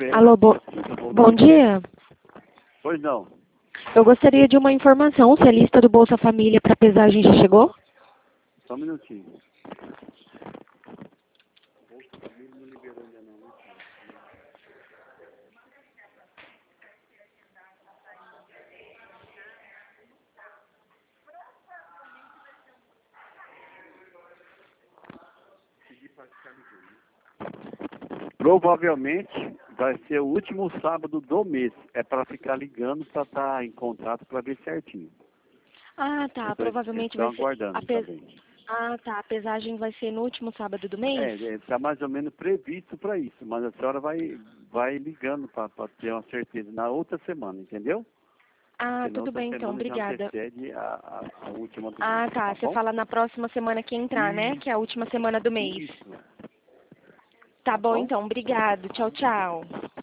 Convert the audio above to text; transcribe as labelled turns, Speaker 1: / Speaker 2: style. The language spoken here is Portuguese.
Speaker 1: Alô, bom dia.
Speaker 2: Pois não.
Speaker 1: Eu gostaria de uma informação, se a lista do Bolsa Família para pesagem já chegou?
Speaker 2: Só um minutinho. Provavelmente vai ser o último sábado do mês. É para ficar ligando para estar em contato para ver certinho.
Speaker 1: Ah, tá. Provavelmente
Speaker 2: Estão
Speaker 1: vai ser.
Speaker 2: aguardando também.
Speaker 1: Ah, tá. A pesagem vai ser no último sábado do mês?
Speaker 2: Está mais ou menos previsto para isso, mas a senhora vai ligando para ter uma certeza na outra semana, entendeu?
Speaker 1: Ah,
Speaker 2: Porque na
Speaker 1: tudo
Speaker 2: outra
Speaker 1: bem então,
Speaker 2: semana já
Speaker 1: obrigada.
Speaker 2: antecede a última do
Speaker 1: Ah,
Speaker 2: mês,
Speaker 1: tá.
Speaker 2: tá
Speaker 1: Você
Speaker 2: bom?
Speaker 1: fala na próxima semana que entrar, né? Que é a última semana do mês.
Speaker 2: Isso.
Speaker 1: Tá
Speaker 2: Tá
Speaker 1: bom
Speaker 2: bom?
Speaker 1: então, obrigado. Tchau, tchau.